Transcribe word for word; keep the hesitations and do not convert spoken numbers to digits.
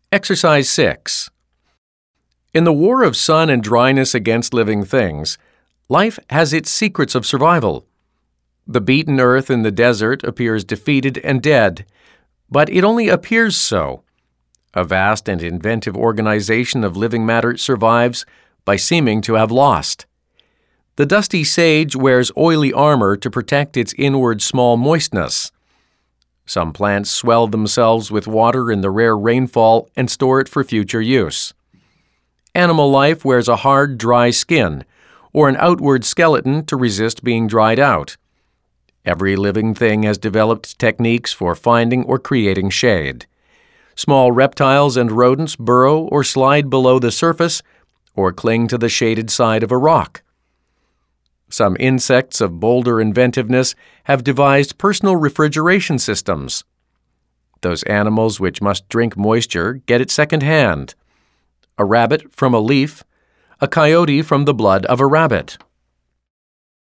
Exercise six. In the war of sun and dryness against living things, life has its secrets of survival. The beaten earth in the desert appears defeated and dead, but it only appears so. A vast and inventive organization of living matter survives by seeming to have lost. The dusty sage wears oily armor to protect its inward small moistness. Some plants swell themselves with water in the rare rainfall and store it for future use. Animal life wears a hard, dry skin, or an outward skeleton to resist being dried out. Every living thing has developed techniques for finding or creating shade. Small reptiles and rodents burrow or slide below the surface or cling to the shaded side of a rock. Some insects of bolder inventiveness have devised personal refrigeration systems. Those animals which must drink moisture get it secondhand. A rabbit from a leaf, a coyote from the blood of a rabbit.